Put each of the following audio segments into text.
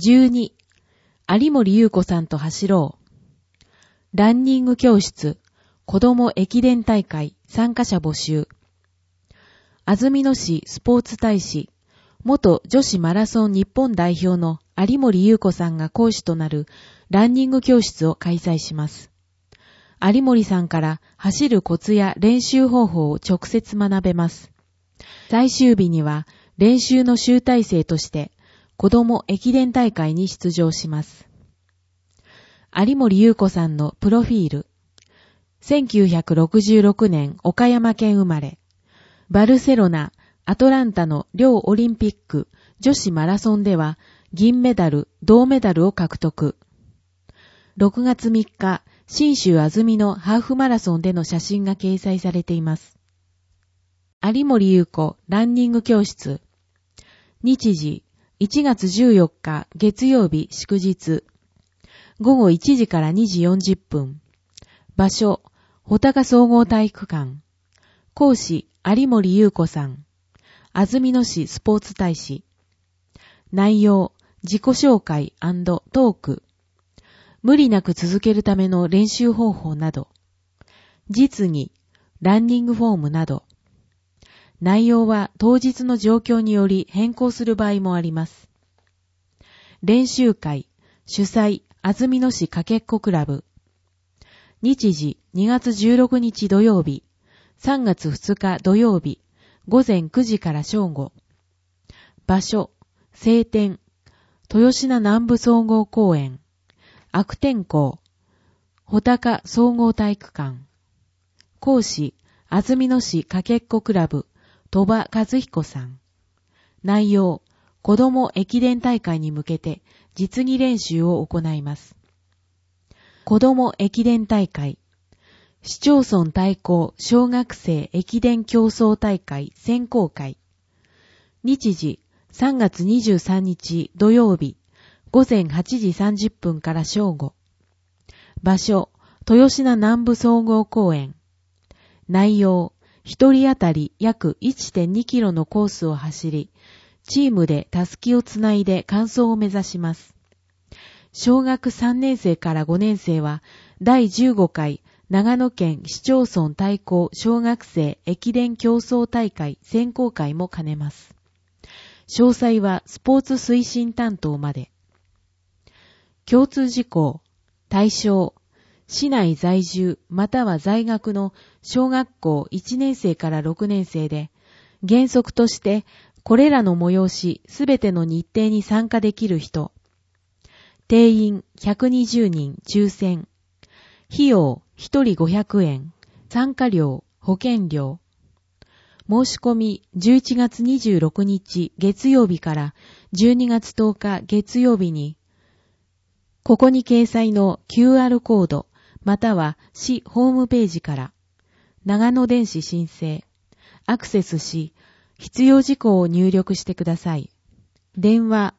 12、有森裕子さんと走ろう。ランニング教室、子ども駅伝大会参加者募集。安曇野市スポーツ大使、元女子マラソン日本代表の有森裕子さんが講師となるランニング教室を開催します。有森さんから走るコツや練習方法を直接学べます。最終日には練習の集大成として子ども駅伝大会に出場します。有森裕子さんのプロフィール。1966年岡山県生まれ。バルセロナ、アトランタの両オリンピック女子マラソンでは銀メダル、銅メダルを獲得。6月3日、信州安曇野ハーフマラソンでの写真が掲載されています。有森裕子ランニング教室。日時、1月14日月曜日祝日。午後1時から2時40分。場所、穂高総合体育館。講師、有森裕子さん。安曇野市スポーツ大使。内容、自己紹介&トーク。無理なく続けるための練習方法など。実技、ランニングフォームなど。内容は当日の状況により変更する場合もあります。練習会、主催、安曇野市かけっこクラブ。日時、2月16日土曜日、3月2日土曜日、午前9時から正午。場所、晴天、豊品南部総合公園、悪天候、穂高総合体育館。講師、安曇野市かけっこクラブ、鳥羽和彦さん。内容、子ども駅伝大会に向けて実技練習を行います。子ども駅伝大会、市町村対抗小学生駅伝競争大会選考会。日時、3月23日土曜日、午前8時30分から正午。場所、豊品南部総合公園。内容、一人当たり約 1.2 キロのコースを走り、チームでたすきをつないで完走を目指します。小学3年生から5年生は、第15回長野県市町村対抗小学生駅伝競争大会選考会も兼ねます。詳細はスポーツ推進担当まで。共通事項、対象、市内在住または在学の小学校1年生から6年生で、原則としてこれらの催しすべての日程に参加できる人。定員120人抽選。費用1人500円。参加料、保険料。申し込み11月26日月曜日から12月10日月曜日に、ここに掲載の QR コードまたは市ホームページから長野電子申請、アクセスし必要事項を入力してください。電話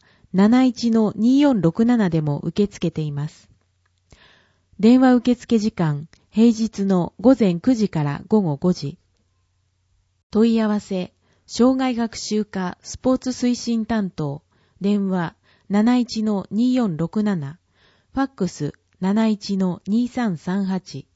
71-2467 でも受け付けています。電話受付時間、平日の午前9時から午後5時。問い合わせ、障害学習課スポーツ推進担当、電話 71-2467、ファックス 71-2338。